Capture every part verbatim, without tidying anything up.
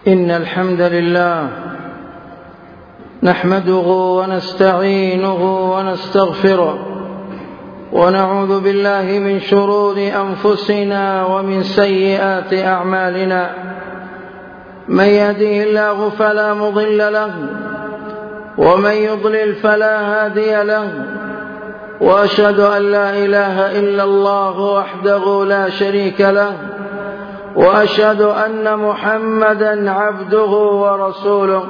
إن الحمد لله نحمده ونستعينه ونستغفره ونعوذ بالله من شرور أنفسنا ومن سيئات أعمالنا. من يهده الله فلا مضل له ومن يضلل فلا هادي له، وأشهد أن لا إله إلا الله وحده لا شريك له، وأشهد أن محمدا عبده ورسوله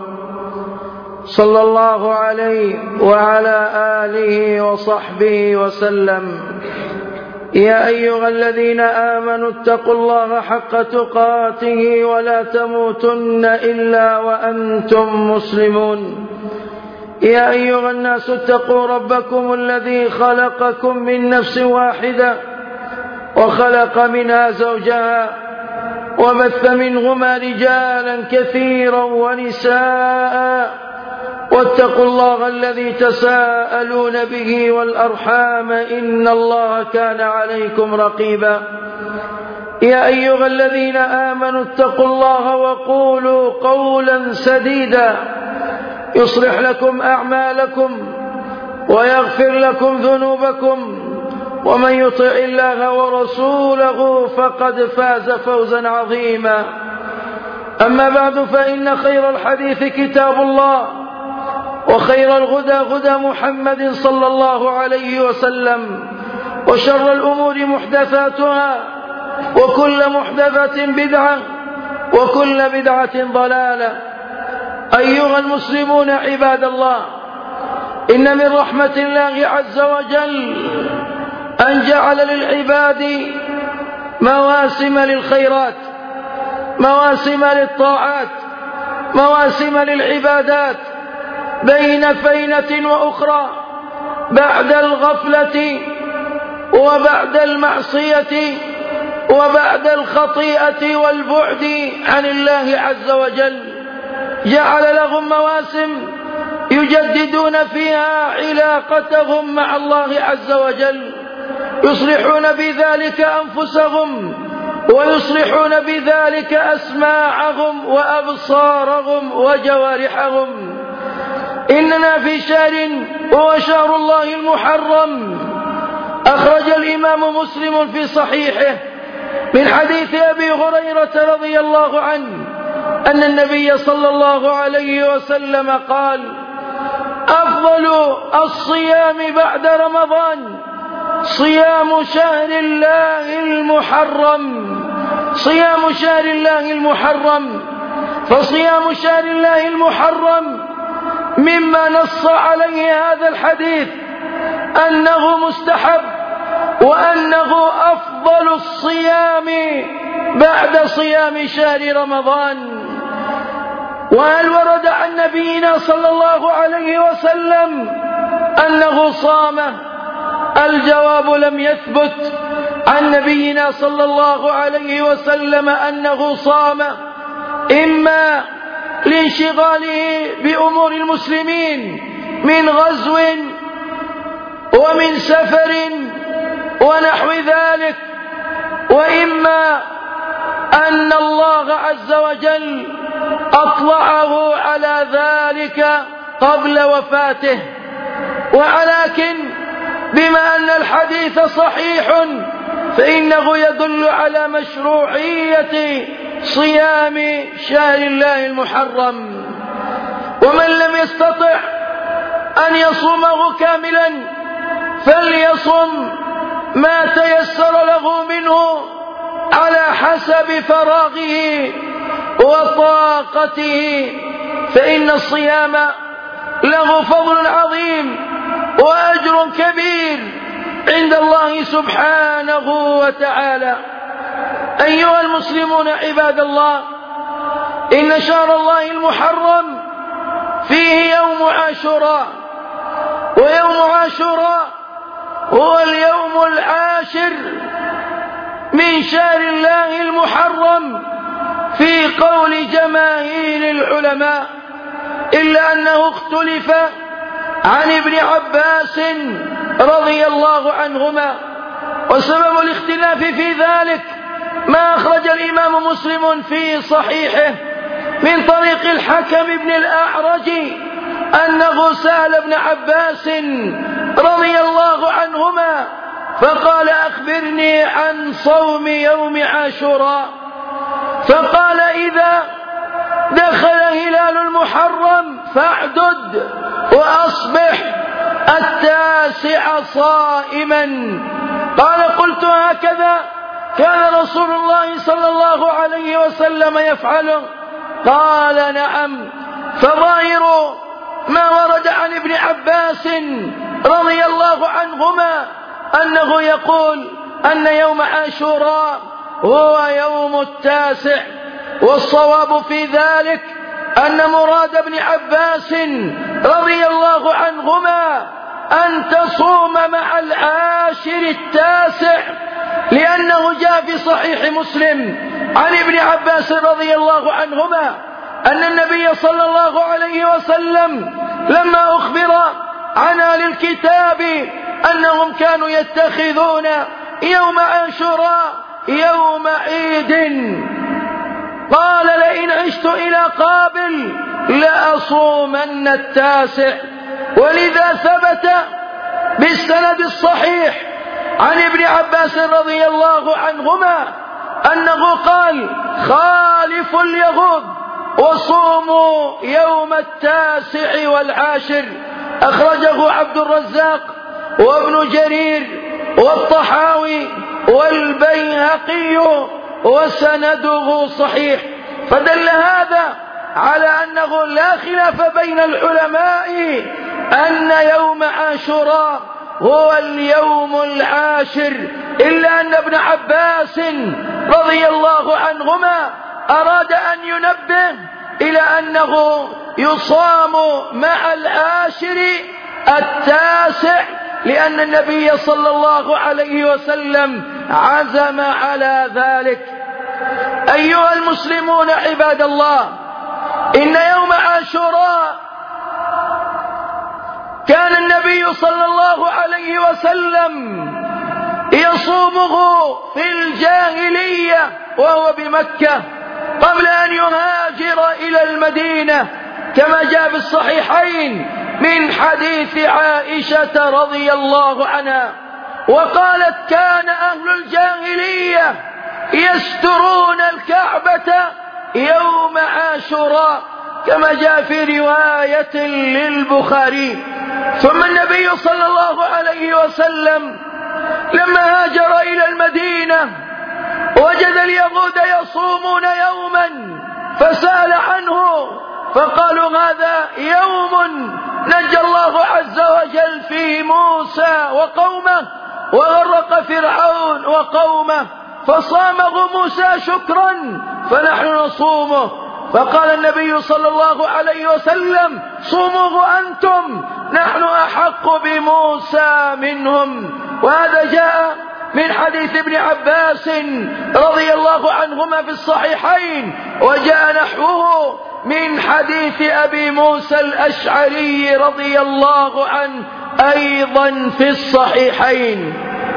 صلى الله عليه وعلى آله وصحبه وسلم. يا أيها الذين آمنوا اتقوا الله حق تقاته ولا تموتن إلا وأنتم مسلمون. يا أيها الناس اتقوا ربكم الذي خلقكم من نفس واحدة وخلق منها زوجها وبث منهما رجالا كثيرا ونساء، واتقوا الله الذي تساءلون به والأرحام إن الله كان عليكم رقيبا. يا أيها الذين آمنوا اتقوا الله وقولوا قولا سديدا يصلح لكم أعمالكم ويغفر لكم ذنوبكم، ومن يطع الله ورسوله فقد فاز فوزا عظيما. أما بعد، فإن خير الحديث كتاب الله، وخير الهدى هدى محمد صلى الله عليه وسلم، وشر الأمور محدثاتها، وكل محدثة بدعة، وكل بدعة ضلالة. أيها المسلمون عباد الله، إن من رحمة الله عز وجل أن جعل للعباد مواسم للخيرات، مواسم للطاعات، مواسم للعبادات بين فينة وأخرى، بعد الغفلة وبعد المعصية وبعد الخطيئة والبعد عن الله عز وجل. جعل لهم مواسم يجددون فيها علاقتهم مع الله عز وجل، يصلحون بذلك أنفسهم، ويصلحون بذلك أسماعهم وأبصارهم وجوارحهم. إننا في شهر هو شهر الله المحرم. أخرج الإمام مسلم في صحيحه من حديث أبي هريرة رضي الله عنه أن النبي صلى الله عليه وسلم قال: أفضل الصيام بعد رمضان صيام شهر الله المحرم، صيام شهر الله المحرم. فصيام شهر الله المحرم مما نص عليه هذا الحديث أنه مستحب، وأنه أفضل الصيام بعد صيام شهر رمضان. وهل ورد عن نبينا صلى الله عليه وسلم أنه صام؟ الجواب لم يثبت عن نبينا صلى الله عليه وسلم أنه صام، إما لانشغاله بأمور المسلمين من غزو ومن سفر ونحو ذلك، وإما أن الله عز وجل أطلعه على ذلك قبل وفاته. ولكن بما أن الحديث صحيح فإنه يدل على مشروعية صيام شهر الله المحرم. ومن لم يستطع أن يصومه كاملا فليصم ما تيسر له منه على حسب فراغه وطاقته، فإن الصيام له فضل عظيم وأجر كبير عند الله سبحانه وتعالى. أيها المسلمون عباد الله، إن شهر الله المحرم فيه يوم عاشوراء، ويوم عاشوراء هو اليوم العاشر من شهر الله المحرم في قول جماهير العلماء، إلا أنه اختلف عن ابن عباس رضي الله عنهما. وسبب الاختلاف في ذلك ما أخرج الإمام مسلم في صحيحه من طريق الحكم بن الأعرج أنه سأل ابن عباس رضي الله عنهما فقال أخبرني عن صوم يوم عاشوراء، فقال إذا دخل هلال المحرم فاعدد وأصبح التاسع صائما. قال قلت هكذا كان رسول الله صلى الله عليه وسلم يفعله؟ قال نعم. فظاهر ما ورد عن ابن عباس رضي الله عنهما أنه يقول أن يوم عاشوراء هو يوم التاسع، والصواب في ذلك أن مراد ابن عباس رضي الله عنهما أن تصوم مع العاشر التاسع، لأنه جاء في صحيح مسلم عن ابن عباس رضي الله عنهما أن النبي صلى الله عليه وسلم لما أخبر عن أهل الكتاب أنهم كانوا يتخذون يوم عاشوراء يوم عيد قال لئن عشت إلى قابل لأصومن التاسع. ولذا ثبت بالسند الصحيح عن ابن عباس رضي الله عنهما أنه قال خالفوا اليهود وصوموا يوم التاسع والعاشر. أخرجه عبد الرزاق وابن جرير والطحاوي والبيهقي وسنده صحيح. فدل هذا على أنه لا خلاف بين العلماء أن يوم عاشوراء هو اليوم العاشر، إلا أن ابن عباس رضي الله عنهما أراد أن ينبه إلى أنه يصام مع العاشر التاسع، لأن النبي صلى الله عليه وسلم عزم على ذلك. أيها المسلمون عباد الله، إن يوم عاشوراء كان النبي صلى الله عليه وسلم يصومه في الجاهلية وهو بمكة قبل أن يهاجر إلى المدينة، كما جاء في الصحيحين من حديث عائشة رضي الله عنها، وقالت كان أهل الجاهلية يسترون الكعبة يوم عاشوراء، كما جاء في رواية للبخاري. ثم النبي صلى الله عليه وسلم لما هاجر إلى المدينة وجد اليهود يصومون يوما فسأل عنه، فقالوا هذا يوم نجى الله عز وجل فيه موسى وقومه وغرق فرعون وقومه، فصامه موسى شكرا فنحن نصومه. فقال النبي صلى الله عليه وسلم صوموه أنتم، نحن أحق بموسى منهم. وهذا جاء من حديث ابن عباس رضي الله عنهما في الصحيحين، وجاء نحوه من حديث أبي موسى الأشعري رضي الله عنه أيضا في الصحيحين.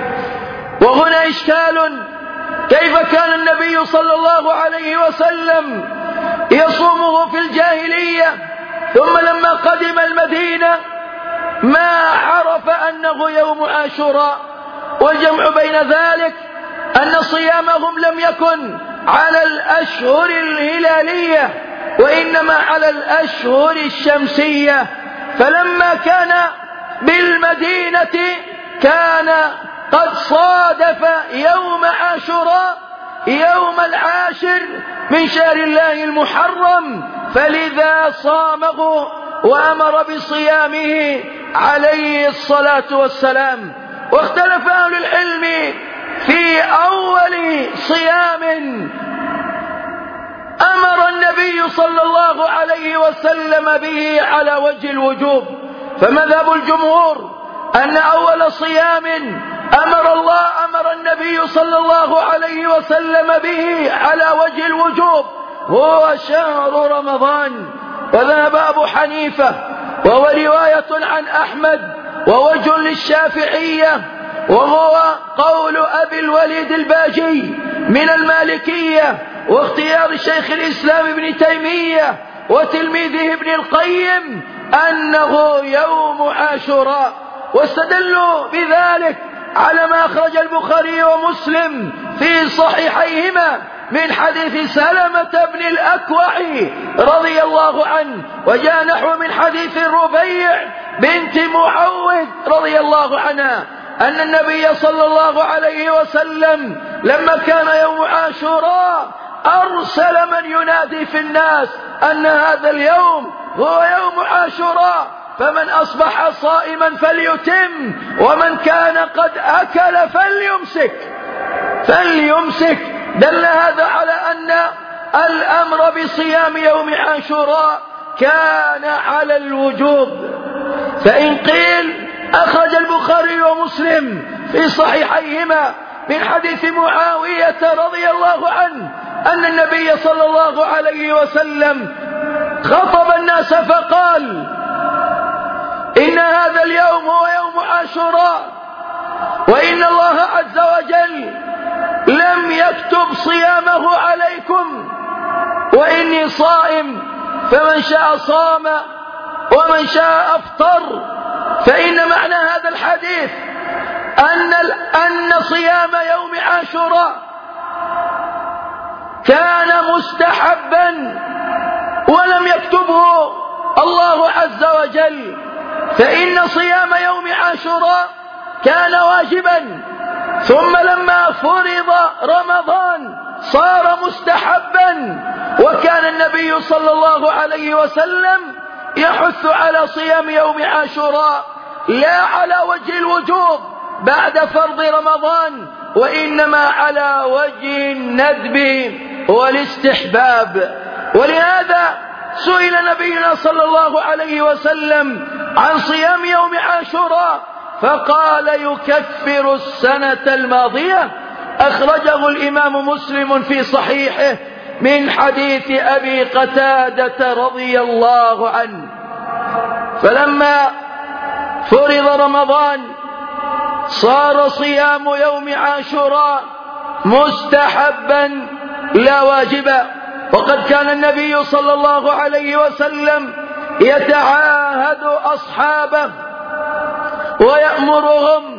وهنا إشكال، كيف كان النبي صلى الله عليه وسلم يصومه في الجاهلية ثم لما قدم المدينة ما عرف أنه يوم عاشوراء؟ والجمع بين ذلك أن صيامهم لم يكن على الأشهر الهلالية وإنما على الأشهر الشمسية، فلما كان بالمدينة كان قد صادف يوم عاشوراء يوم العاشر من شهر الله المحرم، فلذا صامه وأمر بصيامه عليه الصلاة والسلام. واختلف أهل العلم في أول صيام أمر النبي صلى الله عليه وسلم به على وجه الوجوب، فمذهب الجمهور أن أول صيام أمر الله أمر النبي صلى الله عليه وسلم به على وجه الوجوب هو شهر رمضان. وذهب أبو حنيفة وهو رواية عن أحمد ووجه للشافعية، وهو قول أبي الوليد الباجي من المالكية واختيار شيخ الإسلام ابن تيمية وتلميذه ابن القيم أنه يوم عاشوراء، واستدلوا بذلك على ما أخرج البخاري ومسلم في صحيحيهما من حديث سلمة بن الأكوع رضي الله عنه، وجاء نحو من حديث الربيع بنت معوذ رضي الله عنها أن النبي صلى الله عليه وسلم لما كان يوم عاشوراء أرسل من ينادي في الناس أن هذا اليوم هو يوم عاشوراء، فمن أصبح صائما فليتم، ومن كان قد أكل فليمسك فليمسك دل هذا على أن الأمر بصيام يوم عاشوراء كان على الوجوب. فإن قيل أخرج البخاري ومسلم في صحيحيهما من حديث معاوية رضي الله عنه أن النبي صلى الله عليه وسلم خطب الناس فقال إن هذا اليوم هو يوم عاشوراء، وإن الله عز وجل لم يكتب صيامه عليكم، وإني صائم، فمن شاء صام ومن شاء أفطر. فإن معنى هذا الحديث أن أن صيام يوم عاشوراء كان مستحبا ولم يكتبه الله عز وجل، فإن صيام يوم عاشوراء كان واجبا، ثم لما فرض رمضان صار مستحبا، وكان النبي صلى الله عليه وسلم يحث على صيام يوم عاشوراء لا على وجه الوجوب بعد فرض رمضان، وإنما على وجه الندب والاستحباب. ولهذا سئل نبينا صلى الله عليه وسلم عن صيام يوم عاشوراء فقال يكفر السنة الماضية. أخرجه الإمام مسلم في صحيحه من حديث أبي قتادة رضي الله عنه. فلما فرض رمضان صار صيام يوم عاشوراء مستحبا لا واجبا، وقد كان النبي صلى الله عليه وسلم يتعاهد أصحابه ويأمرهم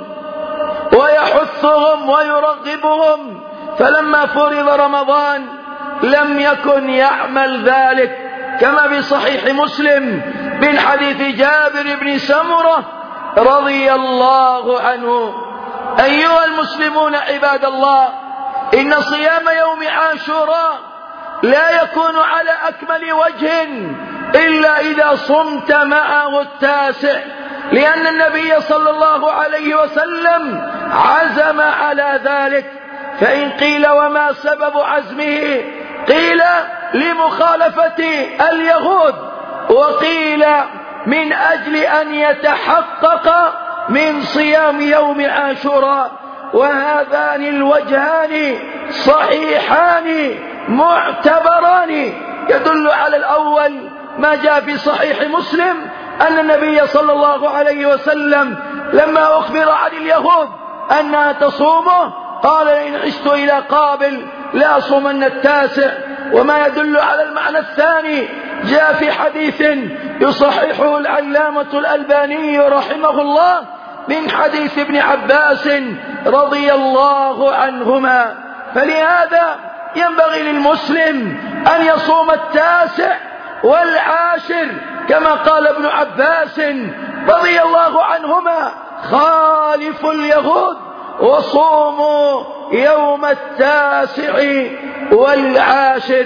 ويحثهم ويرغبهم، فلما فرض رمضان لم يكن يعمل ذلك، كما في صحيح مسلم من حديث جابر بن سمرة رضي الله عنه. أيها المسلمون عباد الله، إن صيام يوم عاشوراء لا يكون على أكمل وجه إلا إذا صمت معه التاسع، لأن النبي صلى الله عليه وسلم عزم على ذلك. فإن قيل وما سبب عزمه؟ قيل لمخالفة اليهود، وقيل من أجل أن يتحقق من صيام يوم عاشوراء، وهذان الوجهان صحيحان معتبران. يدل على الأول ما جاء في صحيح مسلم أن النبي صلى الله عليه وسلم لما أخبر عن اليهود أنها تصومه قال إن عشت إلى قابل لا أصومن التاسع. وما يدل على المعنى الثاني جاء في حديث يصححه العلامة الألباني رحمه الله من حديث ابن عباس رضي الله عنهما. فلهذا ينبغي للمسلم أن يصوم التاسع والعاشر كما قال ابن عباس رضي الله عنهما خالف اليهود وصوموا يوم التاسع والعاشر.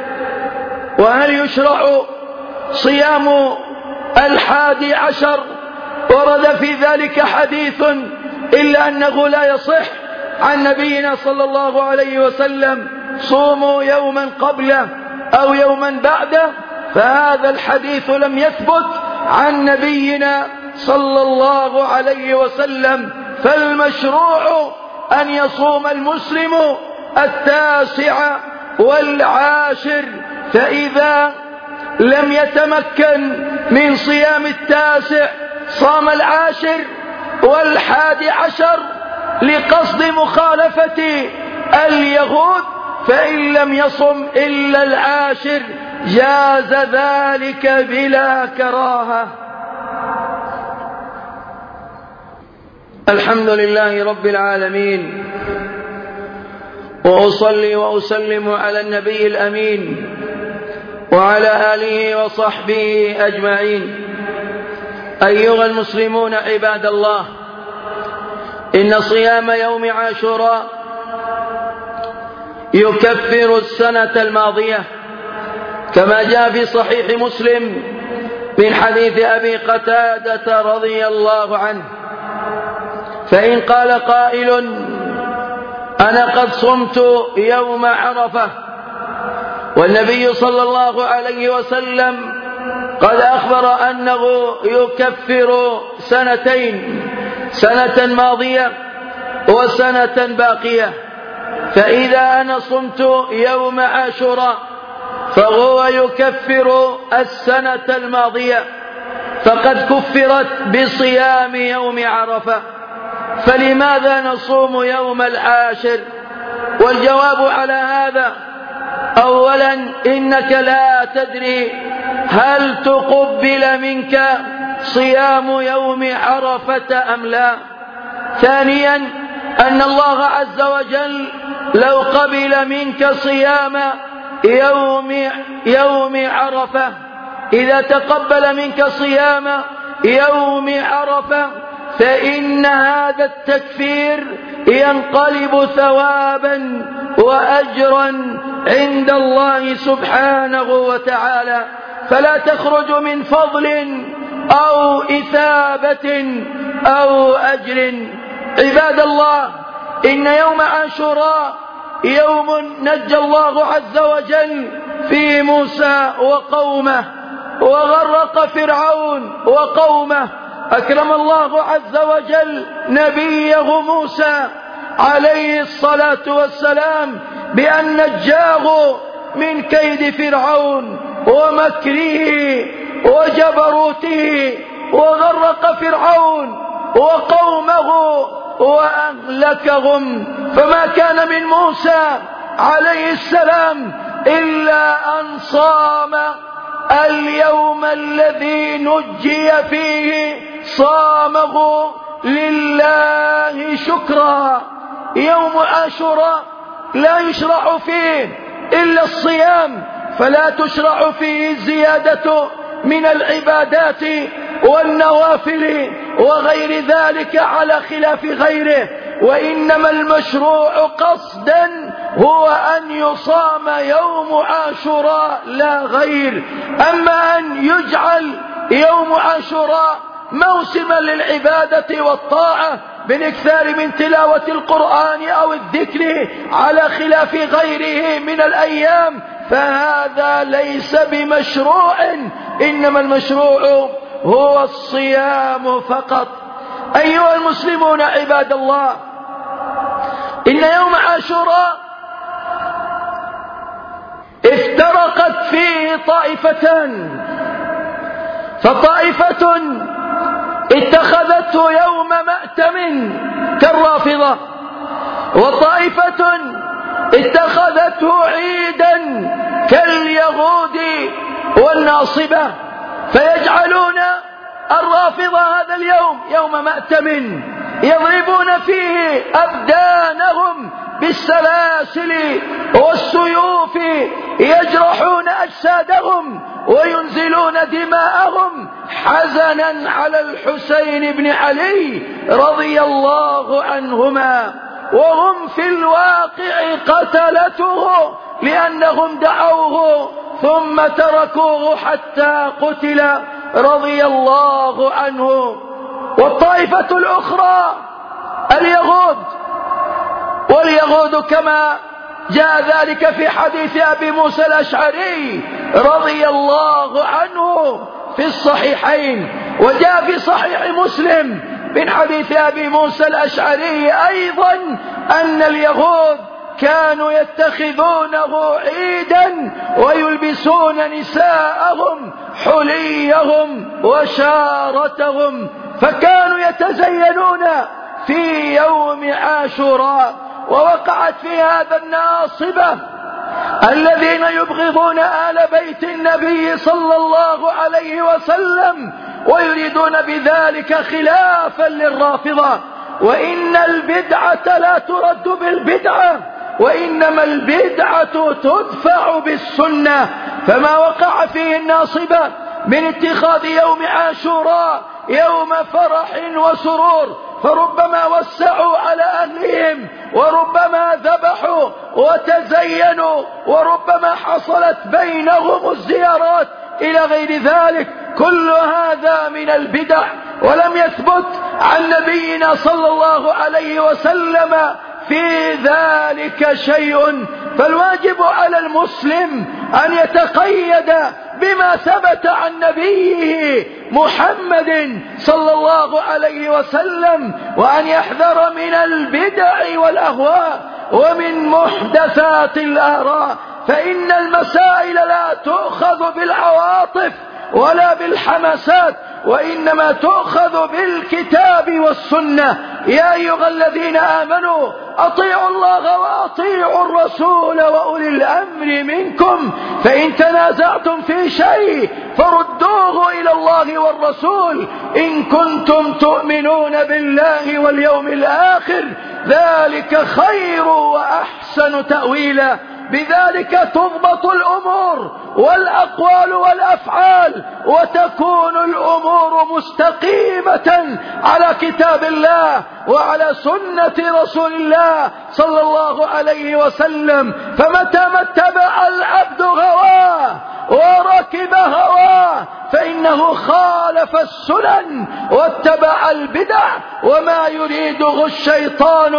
وهل يشرع صيام الحادي عشر؟ ورد في ذلك حديث إلا أنه لا يصح عن نبينا صلى الله عليه وسلم صوموا يوما قبله أو يوما بعده، فهذا الحديث لم يثبت عن نبينا صلى الله عليه وسلم. فالمشروع أن يصوم المسلم التاسع والعاشر، فإذا لم يتمكن من صيام التاسع صام العاشر والحادي عشر لقصد مخالفة اليهود، فإن لم يصم إلا العاشر جاز ذلك بلا كراهة. الحمد لله رب العالمين، وأصلي وأسلم على النبي الأمين وعلى آله وصحبه أجمعين. أيها المسلمون عباد الله، إن صيام يوم عاشوراء يكفر السنة الماضية، كما جاء في صحيح مسلم من حديث أبي قتادة رضي الله عنه. فإن قال قائل: أنا قد صمت يوم عرفة والنبي صلى الله عليه وسلم قد أخبر أنه يكفر سنتين، سنة ماضية وسنة باقية، فإذا أنا صمت يوم عاشوراء فهو يكفر السنة الماضية، فقد كفرت بصيام يوم عرفة، فلماذا نصوم يوم العاشر؟ والجواب على هذا: أولا، إنك لا تدري هل تقبل منك صيام يوم عرفة أم لا. ثانيا، أن الله عز وجل لو قبل منك صيام يوم, يوم عرفة، إذا تقبل منك صيام يوم عرفة فإن هذا التكفير ينقلب ثوابا وأجرا عند الله سبحانه وتعالى، فلا تخرج من فضل أو إثابة أو أجر. عباد الله، إن يوم عاشوراء يوم نجى الله عز وجل فيه موسى وقومه وغرق فرعون وقومه. أكرم الله عز وجل نبيه موسى عليه الصلاة والسلام بأن نجاه من كيد فرعون ومكره وجبروته، وغرق فرعون وقومه وأهلكهم. فما كان من موسى عليه السلام إلا أن صام اليوم الذي نجي فيه، صامه لله شكرا. يوم عاشوراء لا يشرع فيه إلا الصيام، فلا تشرع فيه الزيادة من العبادات والنوافل وغير ذلك على خلاف غيره، وإنما المشروع قصدا هو أن يصام يوم عاشوراء لا غير. أما أن يجعل يوم عاشوراء موسما للعبادة والطاعة بالاكثار من تلاوة القرآن أو الذكر على خلاف غيره من الأيام، فهذا ليس بمشروع، إنما المشروع هو الصيام فقط. أيها المسلمون عباد الله، إن يوم عاشوراء افترقت فيه طائفتان، فطائفة اتخذته يوم مأتم كالرافضة، وطائفة اتخذته عيدا كاليهود والناصبة، فيجعلون الرافضة هذا اليوم يوم مأتم يضربون فيه أبدانهم بالسلاسل والسيوف، يجرحون أجسادهم وينزلون دماءهم حزنا على الحسين بن علي رضي الله عنهما، وهم في الواقع قتلته لأنهم دعوه ثم تركوه حتى قتل رضي الله عنه. والطائفة الأخرى اليهود، واليهود كما جاء ذلك في حديث أبي موسى الأشعري رضي الله عنه في الصحيحين، وجاء في صحيح مسلم من حديث أبي موسى الأشعري أيضا أن اليهود كانوا يتخذونه عيدا ويلبسون نساءهم حليهم وشارتهم، فكانوا يتزينون في يوم عاشوراء. ووقعت في هذا الناصبة الذين يبغضون آل بيت النبي صلى الله عليه وسلم ويريدون بذلك خلافا للرافضة. وإن البدعة لا ترد بالبدعة، وإنما البدعة تدفع بالسنة. فما وقع فيه الناصبة من اتخاذ يوم عاشوراء يوم فرح وسرور، فربما وسعوا على أهلهم، وربما ذبحوا وتزينوا، وربما حصلت بينهم الزيارات إلى غير ذلك، كل هذا من البدع، ولم يثبت عن نبينا صلى الله عليه وسلم في ذلك شيء. فالواجب على المسلم أن يتقيد بما ثبت عن نبيه محمد صلى الله عليه وسلم، وأن يحذر من البدع والأهواء ومن محدثات الآراء، فإن المسائل لا تؤخذ بالعواطف ولا بالحماسات، وإنما تؤخذ بالكتاب والسنة. يا أيها الذين آمنوا أطيعوا الله وأطيعوا الرسول وأولي الأمر منكم، فإن تنازعتم في شيء فردوه إلى الله والرسول إن كنتم تؤمنون بالله واليوم الآخر، ذلك خير وأحسن تأويلا. بذلك تضبط الأمور والأقوال والأفعال، وتكون الأمور مستقيمة على كتاب الله وعلى سنة رسول الله صلى الله عليه وسلم. فمتى ما اتبع العبد هواه وركب هواه فإنه خالف السنن واتبع البدع وما يريده الشيطان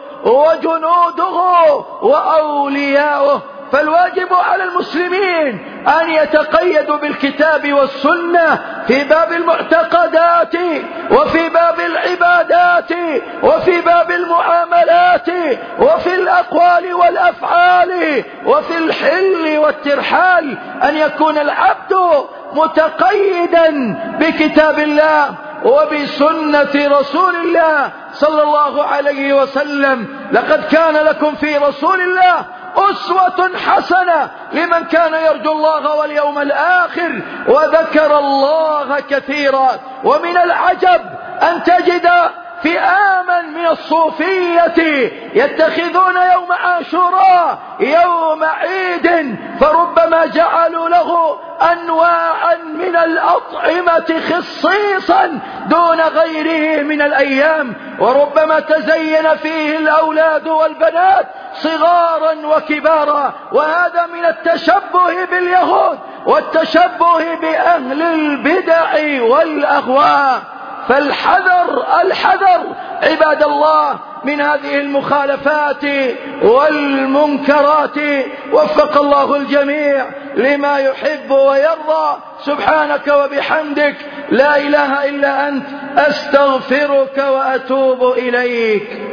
وجنوده وأولياؤه. فالواجب على المسلمين أن يتقيدوا بالكتاب والسنة في باب المعتقدات، وفي باب العبادات، وفي باب المعاملات، وفي الأقوال والأفعال، وفي الحل والترحال، أن يكون العبد متقيدا بكتاب الله وبسنة رسول الله صلى الله عليه وسلم. لقد كان لكم في رسول الله أسوة حسنة لمن كان يرجو الله واليوم الآخر وذكر الله كثيرا. ومن العجب أن تجد فئاما من الصوفية يتخذون يوم عاشوراء يوم عيد، فربما جعلوا له أنواعا من الأطعمة خصيصا دون غيره من الأيام، وربما تزين فيه الأولاد والبنات صغارا وكبارا، وهذا من التشبه باليهود والتشبه بأهل البدع والأهواء. فالحذر الحذر عباد الله من هذه المخالفات والمنكرات. وفق الله الجميع لما يحب ويرضى. سبحانك وبحمدك، لا إله إلا أنت، أستغفرك وأتوب إليك.